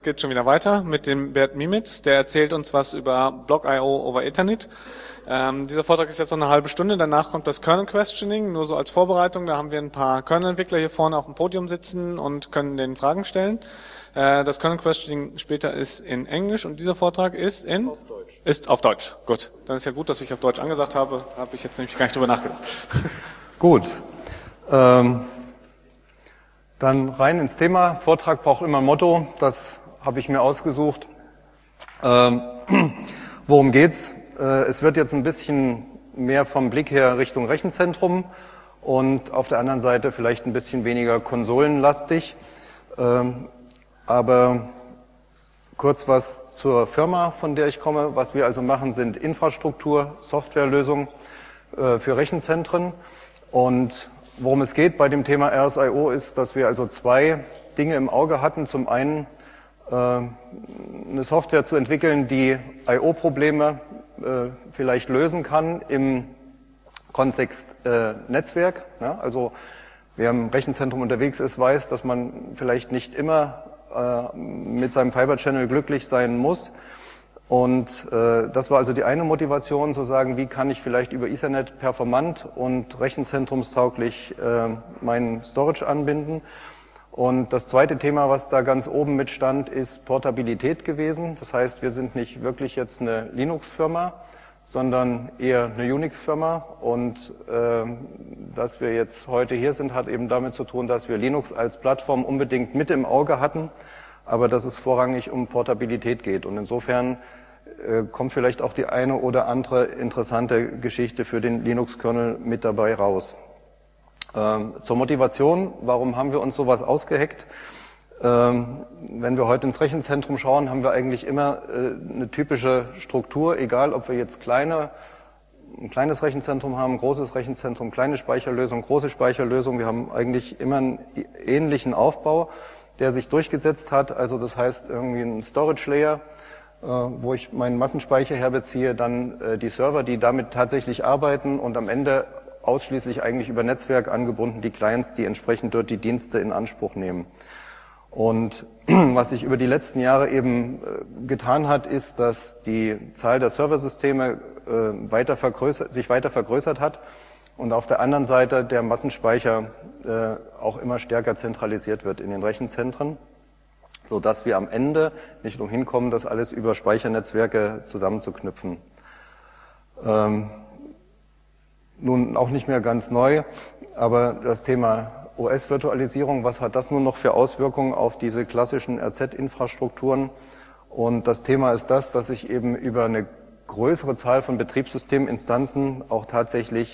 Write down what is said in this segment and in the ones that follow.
Geht schon wieder weiter mit dem Bert Mimitz, der erzählt uns was über Block.io over Ethernet. Dieser Vortrag ist jetzt noch eine halbe Stunde, danach kommt das Kernel Questioning, nur so als Vorbereitung. Da haben wir ein paar Kernel-Entwickler hier vorne auf dem Podium sitzen und können denen Fragen stellen. Das Kernel Questioning später ist in Englisch und dieser Vortrag ist auf Deutsch. Ist auf Deutsch. Gut, dann ist ja gut, dass ich auf Deutsch angesagt habe. Habe ich jetzt nämlich gar nicht drüber nachgedacht. Gut. Dann rein ins Thema. Vortrag braucht immer ein Motto. Das habe ich mir ausgesucht. Worum geht's? Es wird jetzt ein bisschen mehr vom Blick her Richtung Rechenzentrum und auf der anderen Seite vielleicht ein bisschen weniger konsolenlastig. Aber kurz was zur Firma, von der ich komme. Was wir also machen, sind Infrastruktur, Softwarelösungen für Rechenzentren. Und worum es geht bei dem Thema RSIO ist, dass wir also zwei Dinge im Auge hatten. Zum einen eine Software zu entwickeln, die I/O-Probleme vielleicht lösen kann im Kontext Netzwerk. Ja, also wer im Rechenzentrum unterwegs ist, weiß, dass man vielleicht nicht immer mit seinem Fiber Channel glücklich sein muss. Und das war also die eine Motivation, zu sagen, wie kann ich vielleicht über Ethernet performant und rechenzentrumstauglich meinen Storage anbinden. Und das zweite Thema, was da ganz oben mit stand, ist Portabilität gewesen. Das heißt, wir sind nicht wirklich jetzt eine Linux-Firma, sondern eher eine Unix-Firma. Und dass wir jetzt heute hier sind, hat eben damit zu tun, dass wir Linux als Plattform unbedingt mit im Auge hatten, aber dass es vorrangig um Portabilität geht. Und insofern kommt vielleicht auch die eine oder andere interessante Geschichte für den Linux-Kernel mit dabei raus. Zur Motivation, warum haben wir uns sowas ausgeheckt? Wenn wir heute ins Rechenzentrum schauen, haben wir eigentlich immer eine typische Struktur, egal ob wir jetzt ein kleines Rechenzentrum haben, ein großes Rechenzentrum, kleine Speicherlösung, große Speicherlösung. Wir haben eigentlich immer einen ähnlichen Aufbau, der sich durchgesetzt hat. Also das heißt irgendwie ein Storage Layer, wo ich meinen Massenspeicher herbeziehe, dann die Server, die damit tatsächlich arbeiten und am Ende ausschließlich eigentlich über Netzwerk angebunden, die Clients, die entsprechend dort die Dienste in Anspruch nehmen. Und was sich über die letzten Jahre eben getan hat, ist, dass die Zahl der Serversysteme sich weiter vergrößert hat und auf der anderen Seite der Massenspeicher auch immer stärker zentralisiert wird in den Rechenzentren, so dass wir am Ende nicht umhin kommen, das alles über Speichernetzwerke zusammenzuknüpfen. Nun auch nicht mehr ganz neu, aber das Thema OS-Virtualisierung, was hat das nun noch für Auswirkungen auf diese klassischen RZ-Infrastrukturen? Und das Thema ist das, dass ich eben über eine größere Zahl von Betriebssysteminstanzen auch tatsächlich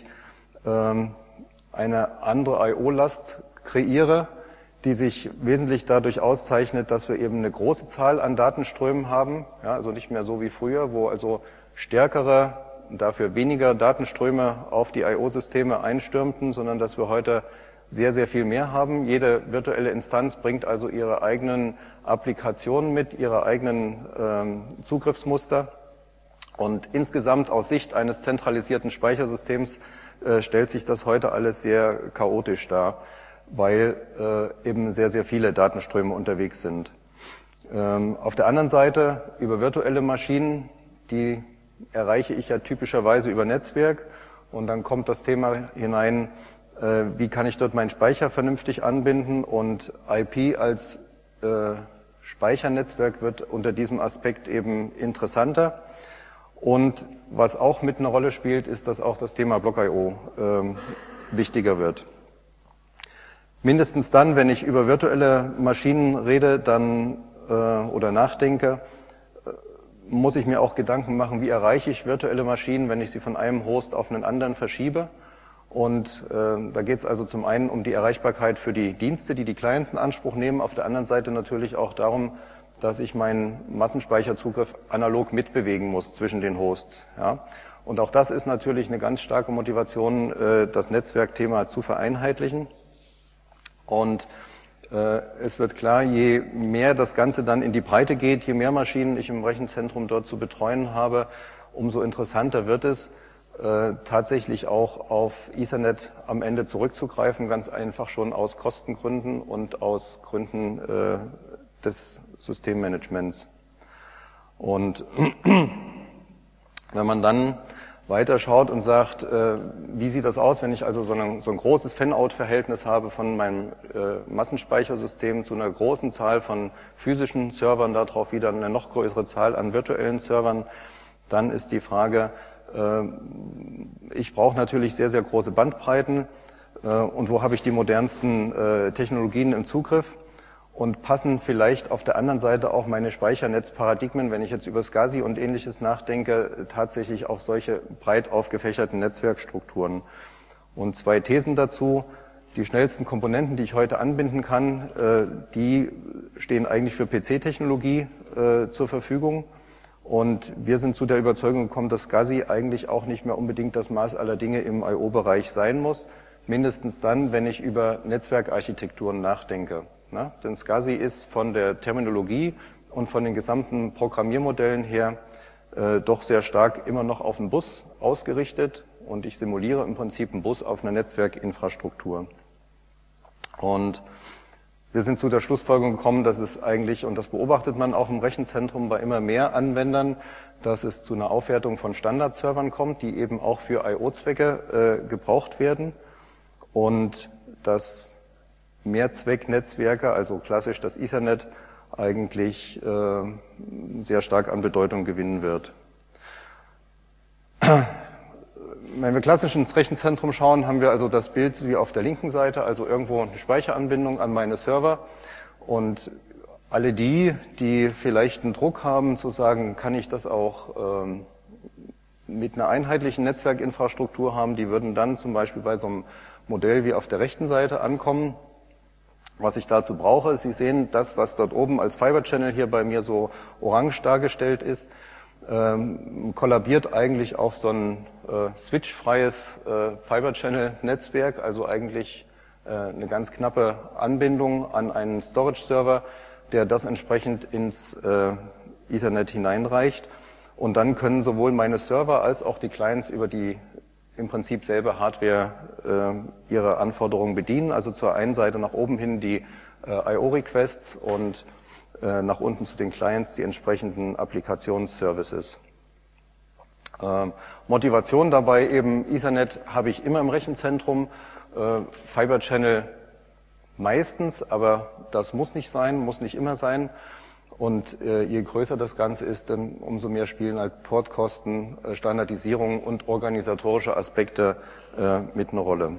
eine andere I/O-Last kreiere, die sich wesentlich dadurch auszeichnet, dass wir eben eine große Zahl an Datenströmen haben, ja, also nicht mehr so wie früher, wo also stärkere, dafür weniger Datenströme auf die I/O-Systeme einstürmten, sondern dass wir heute sehr, sehr viel mehr haben. Jede virtuelle Instanz bringt also ihre eigenen Applikationen mit, ihre eigenen Zugriffsmuster. Und insgesamt aus Sicht eines zentralisierten Speichersystems stellt sich das heute alles sehr chaotisch dar, weil eben sehr, sehr viele Datenströme unterwegs sind. Auf der anderen Seite über virtuelle Maschinen, die erreiche ich ja typischerweise über Netzwerk, und dann kommt das Thema hinein, wie kann ich dort meinen Speicher vernünftig anbinden, und IP als Speichernetzwerk wird unter diesem Aspekt eben interessanter. Und was auch mit eine Rolle spielt, ist, dass auch das Thema Block.io wichtiger wird. Mindestens dann, wenn ich über virtuelle Maschinen rede, dann oder nachdenke, muss ich mir auch Gedanken machen, wie erreiche ich virtuelle Maschinen, wenn ich sie von einem Host auf einen anderen verschiebe. Und da geht es also zum einen um die Erreichbarkeit für die Dienste, die die Clients in Anspruch nehmen, auf der anderen Seite natürlich auch darum, dass ich meinen Massenspeicherzugriff analog mitbewegen muss zwischen den Hosts. Ja. Und auch das ist natürlich eine ganz starke Motivation, das Netzwerkthema zu vereinheitlichen. Und es wird klar, je mehr das Ganze dann in die Breite geht, je mehr Maschinen ich im Rechenzentrum dort zu betreuen habe, umso interessanter wird es, tatsächlich auch auf Ethernet am Ende zurückzugreifen, ganz einfach schon aus Kostengründen und aus Gründen des Systemmanagements. Und wenn man dann weiter schaut und sagt, wie sieht das aus, wenn ich also so ein großes Fan-Out-Verhältnis habe von meinem Massenspeichersystem zu einer großen Zahl von physischen Servern, darauf wieder eine noch größere Zahl an virtuellen Servern, dann ist die Frage, ich brauche natürlich sehr, sehr große Bandbreiten und wo habe ich die modernsten Technologien im Zugriff? Und passen vielleicht auf der anderen Seite auch meine Speichernetzparadigmen, wenn ich jetzt über SCSI und Ähnliches nachdenke, tatsächlich auf solche breit aufgefächerten Netzwerkstrukturen. Und 2 Thesen dazu. Die schnellsten Komponenten, die ich heute anbinden kann, die stehen eigentlich für PC-Technologie zur Verfügung. Und wir sind zu der Überzeugung gekommen, dass SCSI eigentlich auch nicht mehr unbedingt das Maß aller Dinge im I/O-Bereich sein muss. Mindestens dann, wenn ich über Netzwerkarchitekturen nachdenke. Na, denn SCSI ist von der Terminologie und von den gesamten Programmiermodellen her doch sehr stark immer noch auf den Bus ausgerichtet und ich simuliere im Prinzip einen Bus auf einer Netzwerkinfrastruktur. Und wir sind zu der Schlussfolgerung gekommen, dass es eigentlich, und das beobachtet man auch im Rechenzentrum bei immer mehr Anwendern, dass es zu einer Aufwertung von Standardservern kommt, die eben auch für I/O-Zwecke gebraucht werden und dass Mehrzwecknetzwerke, also klassisch das Ethernet, eigentlich sehr stark an Bedeutung gewinnen wird. Wenn wir klassisch ins Rechenzentrum schauen, haben wir also das Bild wie auf der linken Seite, also irgendwo eine Speicheranbindung an meine Server. Und alle die vielleicht einen Druck haben, zu sagen, kann ich das auch mit einer einheitlichen Netzwerkinfrastruktur haben, die würden dann zum Beispiel bei so einem Modell wie auf der rechten Seite ankommen. Was ich dazu brauche, Sie sehen, das, was dort oben als Fiber Channel hier bei mir so orange dargestellt ist, kollabiert eigentlich auf so ein switchfreies Fiber Channel Netzwerk, also eigentlich eine ganz knappe Anbindung an einen Storage Server, der das entsprechend ins Ethernet hineinreicht. Und dann können sowohl meine Server als auch die Clients über die im Prinzip selbe Hardware ihre Anforderungen bedienen. Also zur einen Seite nach oben hin die I/O-Requests und nach unten zu den Clients die entsprechenden Applikationsservices. Motivation dabei eben, Ethernet habe ich immer im Rechenzentrum, Fiber Channel meistens, aber das muss nicht sein, muss nicht immer sein. Und je größer das Ganze ist, dann umso mehr spielen halt Portkosten, Standardisierung und organisatorische Aspekte mit eine Rolle.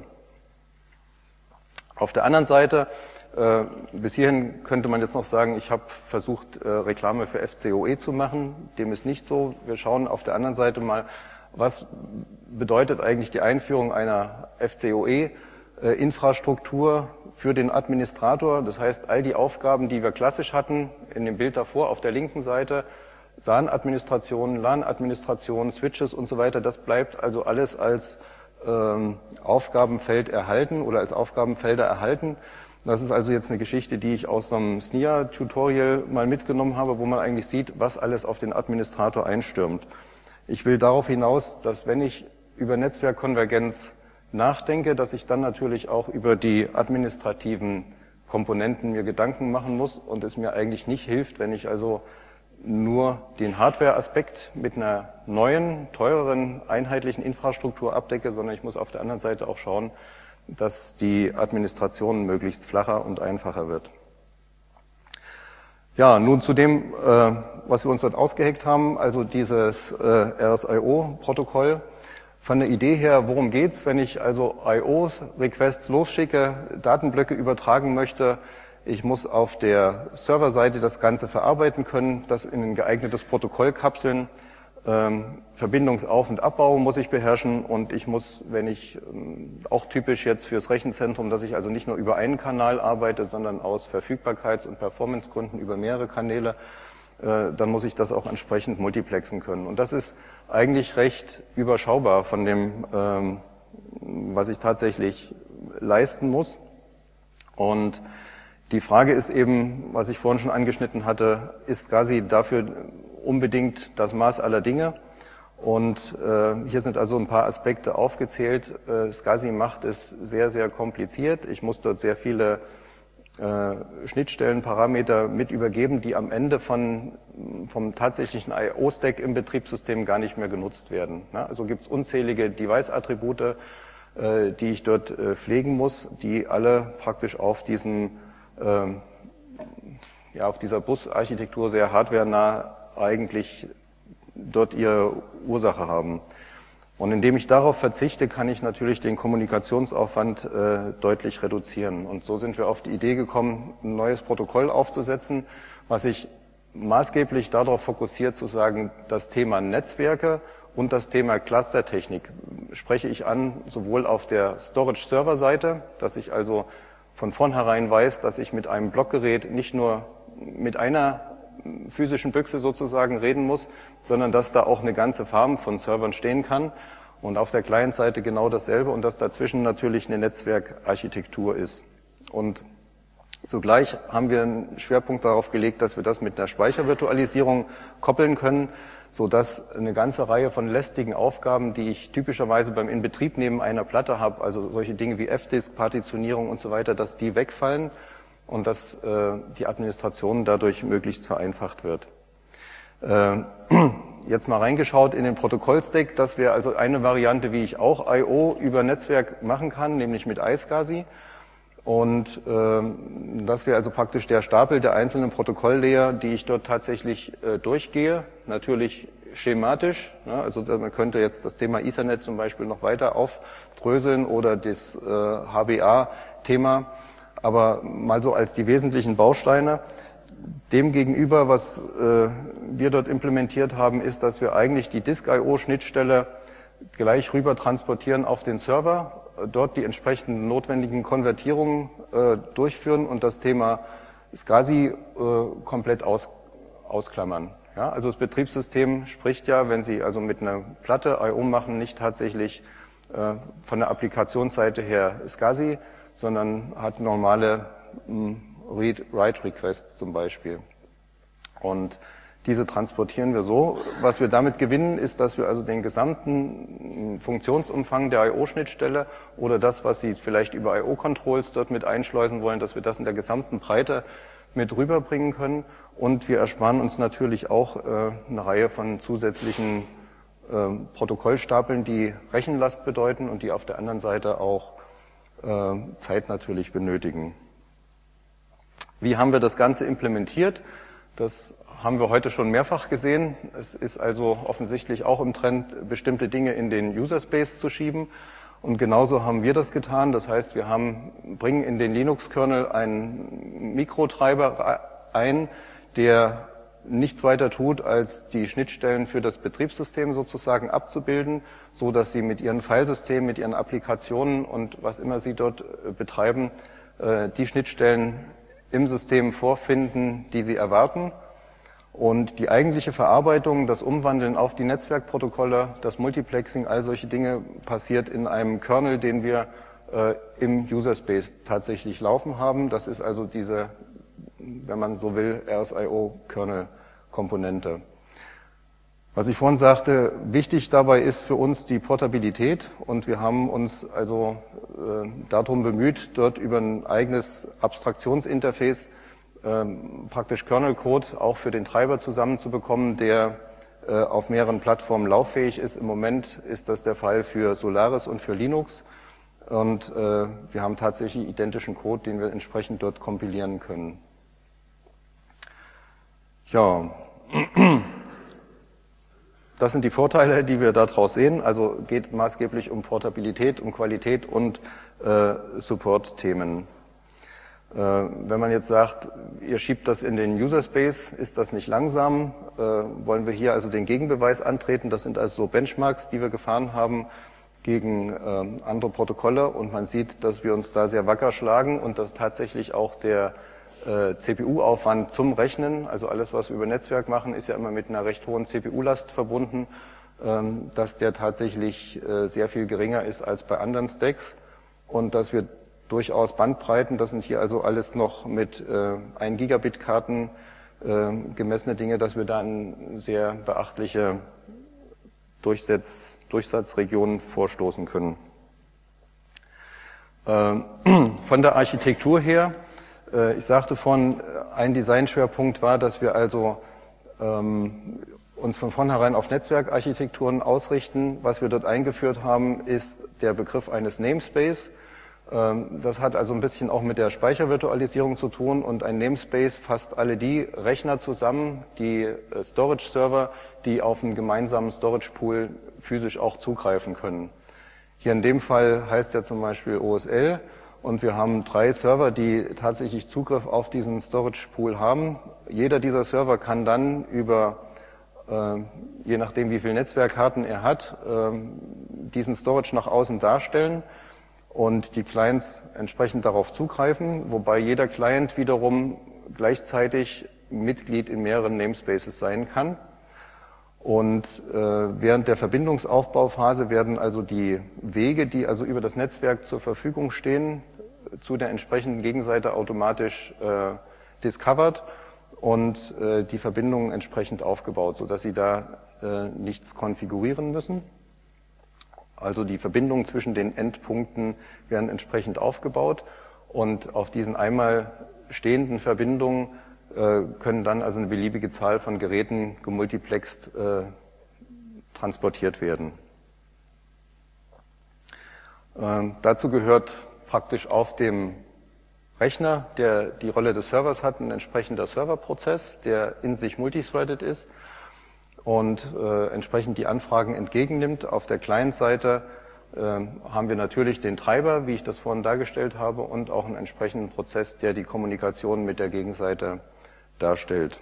Auf der anderen Seite, bis hierhin könnte man jetzt noch sagen, ich habe versucht, Reklame für FCOE zu machen. Dem ist nicht so. Wir schauen auf der anderen Seite mal, was bedeutet eigentlich die Einführung einer FCOE-Infrastruktur für den Administrator. Das heißt, all die Aufgaben, die wir klassisch hatten, in dem Bild davor auf der linken Seite, SAN-Administration, LAN-Administration, Switches und so weiter, das bleibt also alles als Aufgabenfeld erhalten oder als Aufgabenfelder erhalten. Das ist also jetzt eine Geschichte, die ich aus so einem SNIA-Tutorial mal mitgenommen habe, wo man eigentlich sieht, was alles auf den Administrator einstürmt. Ich will darauf hinaus, dass wenn ich über Netzwerkkonvergenz nachdenke, dass ich dann natürlich auch über die administrativen Komponenten mir Gedanken machen muss und es mir eigentlich nicht hilft, wenn ich also nur den Hardware-Aspekt mit einer neuen, teureren, einheitlichen Infrastruktur abdecke, sondern ich muss auf der anderen Seite auch schauen, dass die Administration möglichst flacher und einfacher wird. Ja, nun zu dem, was wir uns dort ausgeheckt haben, also dieses RSIO-Protokoll. Von der Idee her, worum geht's, wenn ich also I/O-Requests losschicke, Datenblöcke übertragen möchte? Ich muss auf der Serverseite das Ganze verarbeiten können, das in ein geeignetes Protokoll kapseln. Verbindungsauf- und Abbau muss ich beherrschen und ich muss, wenn ich, auch typisch jetzt fürs Rechenzentrum, dass ich also nicht nur über einen Kanal arbeite, sondern aus Verfügbarkeits- und Performancegründen über mehrere Kanäle, dann muss ich das auch entsprechend multiplexen können. Und das ist eigentlich recht überschaubar von dem, was ich tatsächlich leisten muss. Und die Frage ist eben, was ich vorhin schon angeschnitten hatte, ist SCSI dafür unbedingt das Maß aller Dinge? Und hier sind also ein paar Aspekte aufgezählt. SCSI macht es sehr, sehr kompliziert. Ich muss dort sehr viele Schnittstellenparameter mit übergeben, die am Ende vom tatsächlichen I/O-Stack im Betriebssystem gar nicht mehr genutzt werden. Also gibt es unzählige Device-Attribute, die ich dort pflegen muss, die alle praktisch auf auf dieser Bus-Architektur sehr hardwarenah eigentlich dort ihre Ursache haben. Und indem ich darauf verzichte, kann ich natürlich den Kommunikationsaufwand deutlich reduzieren. Und so sind wir auf die Idee gekommen, ein neues Protokoll aufzusetzen, was sich maßgeblich darauf fokussiert, zu sagen, das Thema Netzwerke und das Thema Clustertechnik spreche ich an, sowohl auf der Storage-Server-Seite, dass ich also von vornherein weiß, dass ich mit einem Blockgerät nicht nur mit einer physischen Büchse sozusagen reden muss, sondern dass da auch eine ganze Farm von Servern stehen kann und auf der Client-Seite genau dasselbe und dass dazwischen natürlich eine Netzwerkarchitektur ist. Und zugleich haben wir einen Schwerpunkt darauf gelegt, dass wir das mit einer Speichervirtualisierung koppeln können, sodass eine ganze Reihe von lästigen Aufgaben, die ich typischerweise beim Inbetriebnehmen einer Platte habe, also solche Dinge wie F-Disk, Partitionierung und so weiter, dass die wegfallen und dass die Administration dadurch möglichst vereinfacht wird. Jetzt mal reingeschaut in den Protokollstack, das wäre also eine Variante, wie ich auch I/O über Netzwerk machen kann, nämlich mit iSCSI. Und das wäre also praktisch der Stapel der einzelnen Protokolllayer, die ich dort tatsächlich durchgehe, natürlich schematisch. Ne? Also man könnte jetzt das Thema Ethernet zum Beispiel noch weiter aufdröseln oder das HBA-Thema, aber mal so als die wesentlichen Bausteine. Demgegenüber, was wir dort implementiert haben, ist, dass wir eigentlich die Disk-I/O-Schnittstelle gleich rüber transportieren auf den Server, dort die entsprechenden notwendigen Konvertierungen durchführen und das Thema SCSI komplett ausklammern. Ja, also das Betriebssystem spricht ja, wenn Sie also mit einer Platte I/O machen, nicht tatsächlich von der Applikationsseite her SCSI, sondern hat normale Read-Write-Requests zum Beispiel. Und diese transportieren wir so. Was wir damit gewinnen, ist, dass wir also den gesamten Funktionsumfang der I/O-Schnittstelle oder das, was Sie vielleicht über I/O-Controls dort mit einschleusen wollen, dass wir das in der gesamten Breite mit rüberbringen können. Und wir ersparen uns natürlich auch eine Reihe von zusätzlichen Protokollstapeln, die Rechenlast bedeuten und die auf der anderen Seite auch Zeit natürlich benötigen. Wie haben wir das Ganze implementiert? Das haben wir heute schon mehrfach gesehen. Es ist also offensichtlich auch im Trend, bestimmte Dinge in den User Space zu schieben. Und genauso haben wir das getan. Das heißt, wir bringen in den Linux-Kernel einen Mikrotreiber ein, der nichts weiter tut, als die Schnittstellen für das Betriebssystem sozusagen abzubilden, so dass Sie mit Ihren Filesystemen, mit Ihren Applikationen und was immer Sie dort betreiben, die Schnittstellen im System vorfinden, die Sie erwarten. Und die eigentliche Verarbeitung, das Umwandeln auf die Netzwerkprotokolle, das Multiplexing, all solche Dinge passiert in einem Kernel, den wir im User Space tatsächlich laufen haben. Das ist also diese, wenn man so will, RSIO-Kernel-Komponente. Was ich vorhin sagte, wichtig dabei ist für uns die Portabilität und wir haben uns also darum bemüht, dort über ein eigenes Abstraktionsinterface praktisch Kernel-Code auch für den Treiber zusammenzubekommen, der auf mehreren Plattformen lauffähig ist. Im Moment ist das der Fall für Solaris und für Linux und wir haben tatsächlich identischen Code, den wir entsprechend dort kompilieren können. Ja, das sind die Vorteile, die wir daraus sehen. Also geht maßgeblich um Portabilität, um Qualität und Support-Themen. Wenn man jetzt sagt, ihr schiebt das in den User Space, ist das nicht langsam? Wollen wir hier also den Gegenbeweis antreten? Das sind also so Benchmarks, die wir gefahren haben gegen andere Protokolle und man sieht, dass wir uns da sehr wacker schlagen und dass tatsächlich auch der CPU-Aufwand zum Rechnen, also alles, was wir über Netzwerk machen, ist ja immer mit einer recht hohen CPU-Last verbunden, dass der tatsächlich sehr viel geringer ist als bei anderen Stacks und dass wir durchaus Bandbreiten, das sind hier also alles noch mit 1 Gigabit Karten gemessene Dinge, dass wir da eine sehr beachtliche Durchsatzregionen vorstoßen können. Von der Architektur her Ich sagte vorhin, ein Designschwerpunkt war, dass wir also uns von vornherein auf Netzwerkarchitekturen ausrichten. Was wir dort eingeführt haben, ist der Begriff eines Namespace. Das hat also ein bisschen auch mit der Speichervirtualisierung zu tun, und ein Namespace fasst alle die Rechner zusammen, die Storage-Server, die auf einen gemeinsamen Storage-Pool physisch auch zugreifen können. Hier in dem Fall heißt ja zum Beispiel OSL, und wir haben 3 Server, die tatsächlich Zugriff auf diesen Storage-Pool haben. Jeder dieser Server kann dann über, je nachdem wie viel Netzwerkkarten er hat, diesen Storage nach außen darstellen und die Clients entsprechend darauf zugreifen, wobei jeder Client wiederum gleichzeitig Mitglied in mehreren Namespaces sein kann. Und während der Verbindungsaufbauphase werden also die Wege, die also über das Netzwerk zur Verfügung stehen, zu der entsprechenden Gegenseite automatisch discovered und die Verbindungen entsprechend aufgebaut, sodass Sie da nichts konfigurieren müssen. Also die Verbindungen zwischen den Endpunkten werden entsprechend aufgebaut, und auf diesen einmal stehenden Verbindungen können dann also eine beliebige Zahl von Geräten gemultiplext transportiert werden. Dazu gehört praktisch auf dem Rechner, der die Rolle des Servers hat, ein entsprechender Serverprozess, der in sich multithreaded ist und entsprechend die Anfragen entgegennimmt. Auf der Client-Seite haben wir natürlich den Treiber, wie ich das vorhin dargestellt habe, und auch einen entsprechenden Prozess, der die Kommunikation mit der Gegenseite darstellt.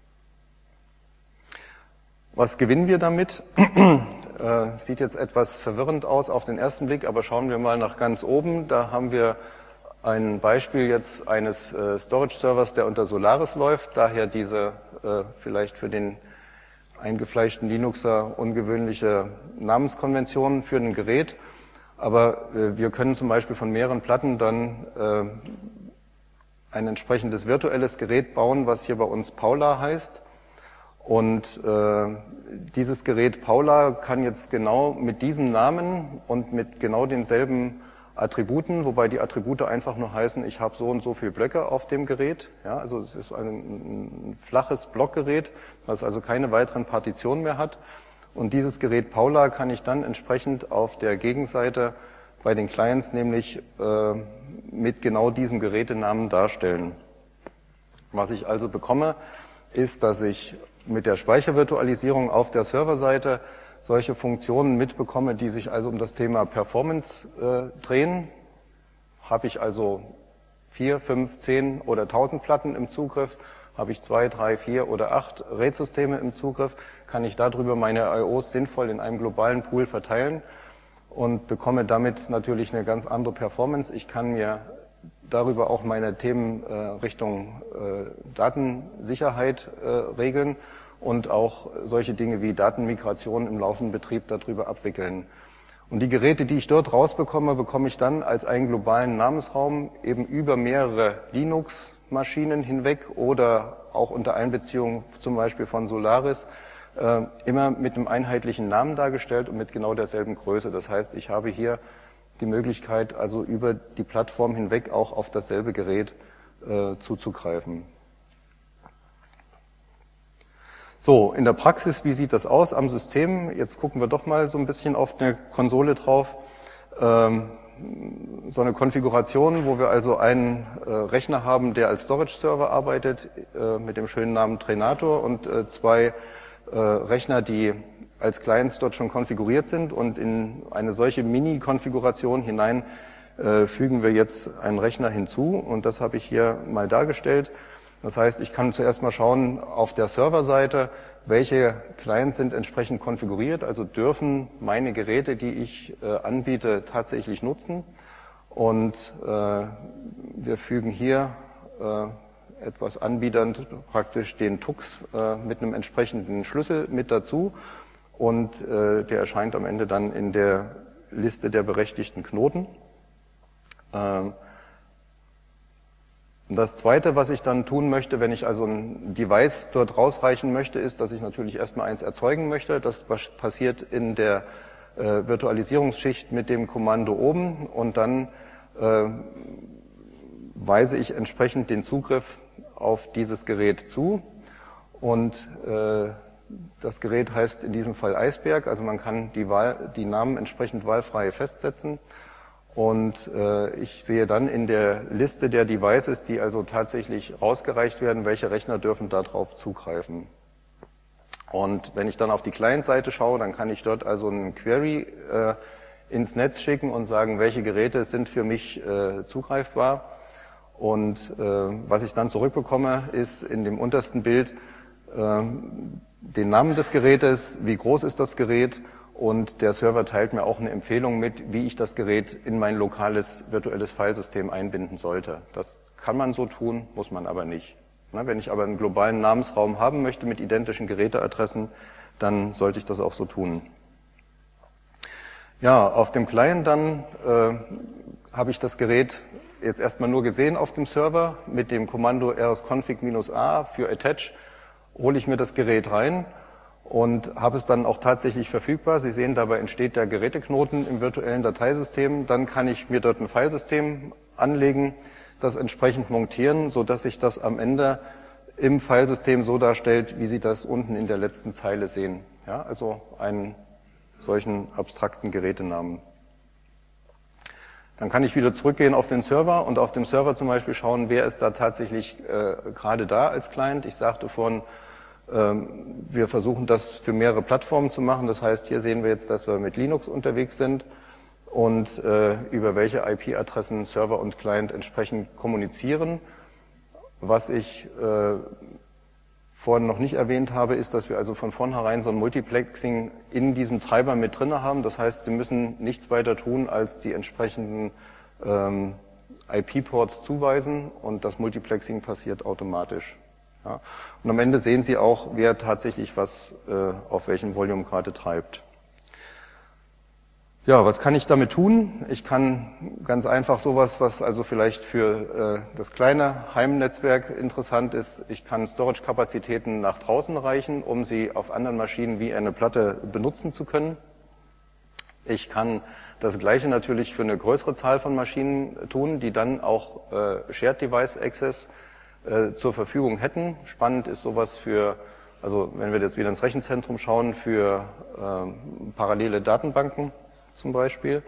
Was gewinnen wir damit? Sieht jetzt etwas verwirrend aus auf den ersten Blick, aber schauen wir mal nach ganz oben. Da haben wir ein Beispiel jetzt eines Storage-Servers, der unter Solaris läuft, daher diese vielleicht für den eingefleischten Linuxer ungewöhnliche Namenskonventionen für ein Gerät. Aber wir können zum Beispiel von mehreren Platten dann ein entsprechendes virtuelles Gerät bauen, was hier bei uns Paula heißt. Und dieses Gerät Paula kann jetzt genau mit diesem Namen und mit genau denselben Attributen, wobei die Attribute einfach nur heißen, ich habe so und so viele Blöcke auf dem Gerät. Ja, also es ist ein flaches Blockgerät, das also keine weiteren Partitionen mehr hat. Und dieses Gerät Paula kann ich dann entsprechend auf der Gegenseite bei den Clients nämlich mit genau diesem Gerätenamen darstellen. Was ich also bekomme, ist, dass ich mit der Speichervirtualisierung auf der Serverseite solche Funktionen mitbekomme, die sich also um das Thema Performance drehen. Habe ich also 4, 5, 10 oder 1000 Platten im Zugriff, habe ich 2, 3, 4 oder 8 RAID-Systeme im Zugriff, kann ich darüber meine I/Os sinnvoll in einem globalen Pool verteilen und bekomme damit natürlich eine ganz andere Performance. Ich kann mir darüber auch meine Themen Richtung Datensicherheit regeln und auch solche Dinge wie Datenmigration im laufenden Betrieb darüber abwickeln. Und die Geräte, die ich dort rausbekomme, bekomme ich dann als einen globalen Namensraum eben über mehrere Linux-Maschinen hinweg oder auch unter Einbeziehung zum Beispiel von Solaris immer mit einem einheitlichen Namen dargestellt und mit genau derselben Größe. Das heißt, ich habe hier die Möglichkeit, also über die Plattform hinweg auch auf dasselbe Gerät zuzugreifen. So, in der Praxis, wie sieht das aus am System? Jetzt gucken wir doch mal so ein bisschen auf eine Konsole drauf. So eine Konfiguration, wo wir also einen Rechner haben, der als Storage-Server arbeitet, mit dem schönen Namen Trenator, und 2 Rechner, die als Clients dort schon konfiguriert sind, und in eine solche Mini-Konfiguration hinein fügen wir jetzt einen Rechner hinzu, und das habe ich hier mal dargestellt. Das heißt, ich kann zuerst mal schauen auf der Serverseite, welche Clients sind entsprechend konfiguriert, also dürfen meine Geräte, die ich anbiete, tatsächlich nutzen. Und wir fügen hier etwas anbiedernd praktisch den Tux mit einem entsprechenden Schlüssel mit dazu, und der erscheint am Ende dann in der Liste der berechtigten Knoten. Das Zweite, was ich dann tun möchte, wenn ich also ein Device dort rausreichen möchte, ist, dass ich natürlich erstmal eins erzeugen möchte. Das passiert in der weise ich entsprechend den Zugriff auf dieses Gerät zu und das Gerät heißt in diesem Fall Eisberg, also man kann die Namen entsprechend wahlfrei festsetzen und ich sehe dann in der Liste der Devices, die also tatsächlich rausgereicht werden, welche Rechner dürfen darauf zugreifen. Und wenn ich dann auf die Client-Seite schaue, dann kann ich dort also einen Query ins Netz schicken und sagen, welche Geräte sind für mich zugreifbar. Und was ich dann zurückbekomme, ist in dem untersten Bild den Namen des Gerätes, wie groß ist das Gerät, und der Server teilt mir auch eine Empfehlung mit, wie ich das Gerät in mein lokales virtuelles Filesystem einbinden sollte. Das kann man so tun, muss man aber nicht. Wenn ich aber einen globalen Namensraum haben möchte mit identischen Geräteadressen, dann sollte ich das auch so tun. Ja, auf dem Client dann habe ich das Gerät jetzt erstmal nur gesehen auf dem Server. Mit dem Kommando rsconfig-a für attach hole ich mir das Gerät rein und habe es dann auch tatsächlich verfügbar. Sie sehen, dabei entsteht der Geräteknoten im virtuellen Dateisystem. Dann kann ich mir dort ein Filesystem anlegen, das entsprechend montieren, so dass sich das am Ende im Filesystem so darstellt, wie Sie das unten in der letzten Zeile sehen. Ja, also einen solchen abstrakten Gerätenamen. Dann kann ich wieder zurückgehen auf den Server und auf dem Server zum Beispiel schauen, wer ist da tatsächlich gerade da als Client. Ich sagte vorhin, wir versuchen das für mehrere Plattformen zu machen. Das heißt, hier sehen wir jetzt, dass wir mit Linux unterwegs sind und über welche IP-Adressen Server und Client entsprechend kommunizieren. Was ich vorhin noch nicht erwähnt habe, ist, dass wir also von vornherein so ein Multiplexing in diesem Treiber mit drinne haben. Das heißt, Sie müssen nichts weiter tun, als die entsprechenden IP-Ports zuweisen und das Multiplexing passiert automatisch. Ja. Und am Ende sehen Sie auch, wer tatsächlich was auf welchem Volume gerade treibt. Ja, was kann ich damit tun? Ich kann ganz einfach sowas, was also vielleicht für das kleine Heimnetzwerk interessant ist, ich kann Storage-Kapazitäten nach draußen reichen, um sie auf anderen Maschinen wie eine Platte benutzen zu können. Ich kann das Gleiche natürlich für eine größere Zahl von Maschinen tun, die dann auch Shared Device Access zur Verfügung hätten. Spannend ist sowas für, also wenn wir jetzt wieder ins Rechenzentrum schauen, für parallele Datenbanken zum Beispiel.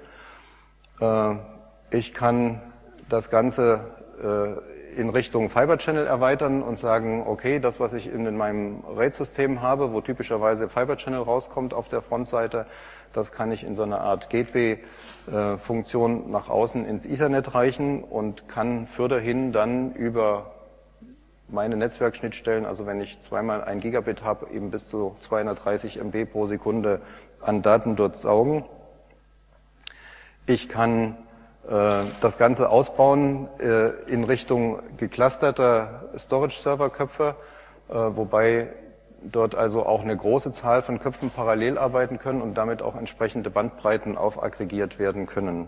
Ich kann das Ganze in Richtung Fiber Channel erweitern und sagen, okay, das, was ich in meinem RAID-System habe, wo typischerweise Fiber Channel rauskommt auf der Frontseite, das kann ich in so einer Art Gateway-Funktion nach außen ins Ethernet reichen und kann fürderhin dann über meine Netzwerkschnittstellen, also wenn ich zweimal 1 Gigabit habe, eben bis zu 230 MB pro Sekunde an Daten dort saugen. Ich kann das Ganze ausbauen in Richtung geclusterter Storage-Server-Köpfe, wobei dort also auch eine große Zahl von Köpfen parallel arbeiten können und damit auch entsprechende Bandbreiten aufaggregiert werden können.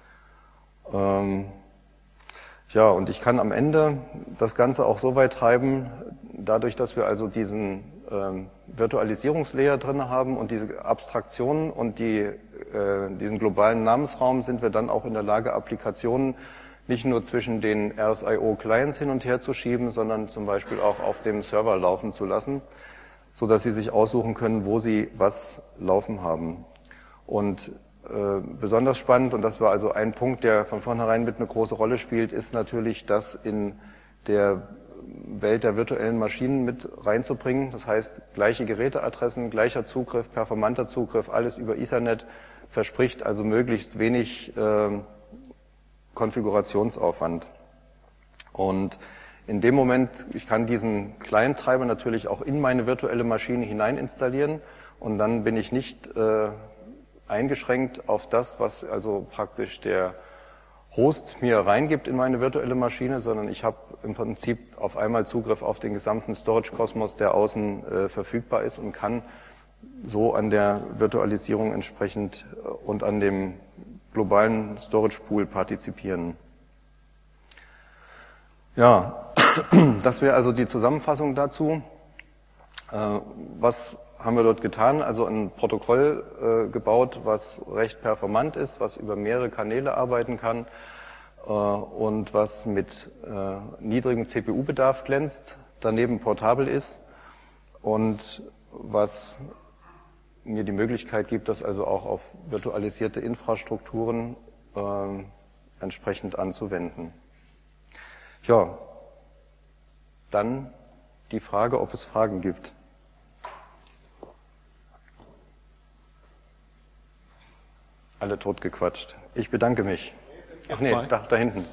Ja, und ich kann am Ende das Ganze auch so weit treiben, dadurch, dass wir also diesen Virtualisierungslayer drin haben und diese Abstraktionen und diesen globalen Namensraum, sind wir dann auch in der Lage, Applikationen nicht nur zwischen den RSIO-Clients hin und her zu schieben, sondern zum Beispiel auch auf dem Server laufen zu lassen, so dass Sie sich aussuchen können, wo Sie was laufen haben. Und besonders spannend, und das war also ein Punkt, der von vornherein mit eine große Rolle spielt, ist natürlich, das in der Welt der virtuellen Maschinen mit reinzubringen. Das heißt, gleiche Geräteadressen, gleicher Zugriff, performanter Zugriff, alles über Ethernet, verspricht also möglichst wenig Konfigurationsaufwand. Und in dem Moment, ich kann diesen Client-Treiber natürlich auch in meine virtuelle Maschine hinein installieren und dann bin ich nicht eingeschränkt auf das, was also praktisch der Host mir reingibt in meine virtuelle Maschine, sondern ich habe im Prinzip auf einmal Zugriff auf den gesamten Storage-Kosmos, der außen verfügbar ist und kann so an der Virtualisierung entsprechend und an dem globalen Storage-Pool partizipieren. Ja, das wäre also die Zusammenfassung dazu. Was haben wir dort getan? Also ein Protokoll gebaut, was recht performant ist, was über mehrere Kanäle arbeiten kann, und was mit niedrigem CPU-Bedarf glänzt, daneben portabel ist und was mir die Möglichkeit gibt, das also auch auf virtualisierte Infrastrukturen entsprechend anzuwenden. Ja, dann die Frage, ob es Fragen gibt. Alle totgequatscht. Ich bedanke mich. Ach nee, da hinten.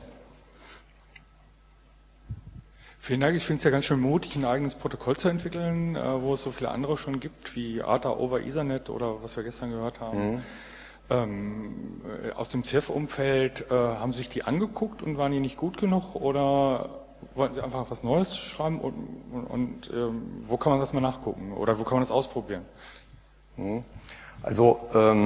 Vielen Dank. Ich finde es ja ganz schön mutig, ein eigenes Protokoll zu entwickeln, wo es so viele andere schon gibt, wie ATA over Ethernet oder was wir gestern gehört haben. Aus dem CEF-Umfeld, haben sich die angeguckt und waren die nicht gut genug oder wollten Sie einfach was Neues schreiben und wo kann man das mal nachgucken oder wo kann man das ausprobieren? Also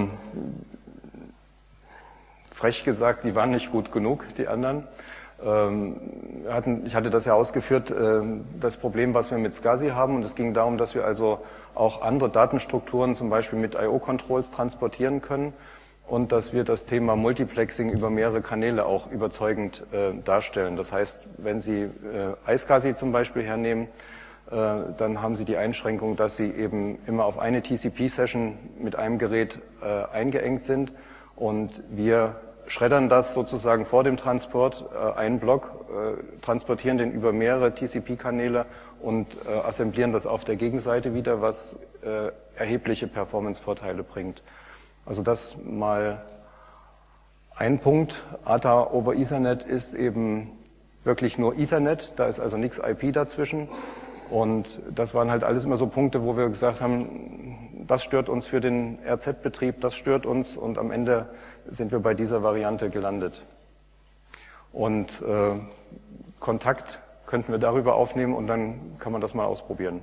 frech gesagt, die waren nicht gut genug, die anderen. Ich hatte das ja ausgeführt, das Problem, was wir mit SCSI haben, und es ging darum, dass wir also auch andere Datenstrukturen, zum Beispiel mit I/O-Controls, transportieren können und dass wir das Thema Multiplexing über mehrere Kanäle auch überzeugend darstellen. Das heißt, wenn Sie iSCSI zum Beispiel hernehmen, dann haben Sie die Einschränkung, dass Sie eben immer auf eine TCP-Session mit einem Gerät eingeengt sind und wir schreddern das sozusagen vor dem Transport, einen Block, transportieren den über mehrere TCP-Kanäle und assemblieren das auf der Gegenseite wieder, was erhebliche Performance-Vorteile bringt. Also das mal ein Punkt. ATA over Ethernet ist eben wirklich nur Ethernet, da ist also nichts IP dazwischen. Und das waren halt alles immer so Punkte, wo wir gesagt haben, das stört uns für den RZ-Betrieb, das stört uns und am Ende sind wir bei dieser Variante gelandet. Und Kontakt könnten wir darüber aufnehmen und dann kann man das mal ausprobieren.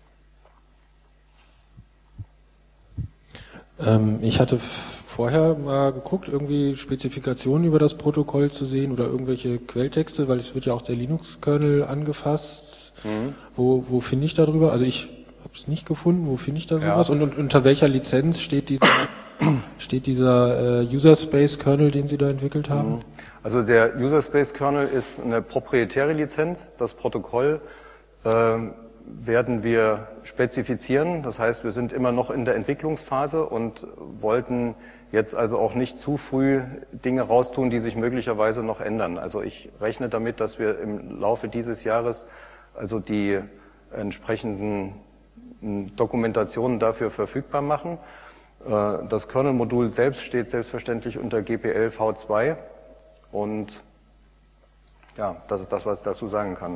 Ich hatte vorher mal geguckt, irgendwie Spezifikationen über das Protokoll zu sehen oder irgendwelche Quelltexte, weil es wird ja auch der Linux-Kernel angefasst. Wo finde ich darüber? Also ich habe es nicht gefunden. Wo finde ich da sowas? Ja. Und unter welcher Lizenz steht dieser User-Space-Kernel, den Sie da entwickelt haben? Also der User-Space-Kernel ist eine proprietäre Lizenz. Das Protokoll werden wir spezifizieren. Das heißt, wir sind immer noch in der Entwicklungsphase und wollten jetzt also auch nicht zu früh Dinge raustun, die sich möglicherweise noch ändern. Also ich rechne damit, dass wir im Laufe dieses Jahres also die entsprechenden Dokumentationen dafür verfügbar machen. Das Kernel-Modul selbst steht selbstverständlich unter GPL v2 und ja, das ist das, was ich dazu sagen kann.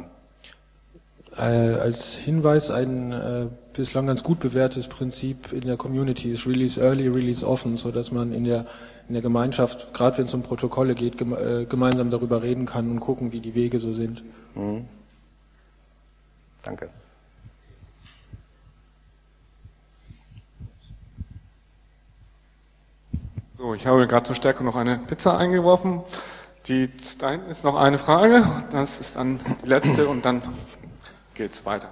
Als Hinweis, ein bislang ganz gut bewährtes Prinzip in der Community ist Release Early, Release Often, so dass man in der Gemeinschaft, gerade wenn es um Protokolle geht, gemeinsam darüber reden kann und gucken, wie die Wege so sind. Danke. So, ich habe gerade zur Stärkung noch eine Pizza eingeworfen. Da hinten ist noch eine Frage. Das ist dann die letzte und dann geht's weiter.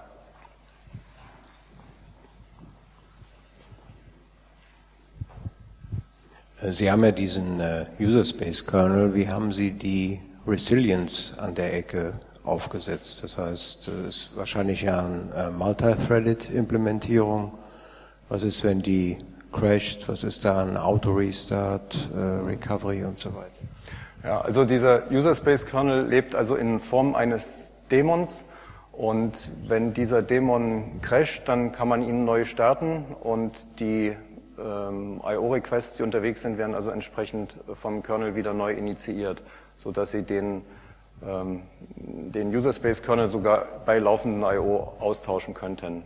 Sie haben ja diesen User-Space-Kernel. Wie haben Sie die Resilience an der Ecke aufgesetzt? Das heißt, es ist wahrscheinlich ja eine Multithreaded-Implementierung. Was ist, wenn die crasht? Was ist da ein Auto-Restart, Recovery und so weiter? Ja, also dieser User-Space-Kernel lebt also in Form eines Dämons. Und wenn dieser Dämon crasht, dann kann man ihn neu starten und die I/O-Requests, die unterwegs sind, werden also entsprechend vom Kernel wieder neu initiiert, sodass Sie den User-Space-Kernel sogar bei laufenden I/O austauschen könnten.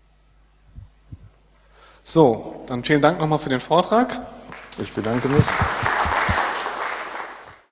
So, dann vielen Dank nochmal für den Vortrag. Ich bedanke mich.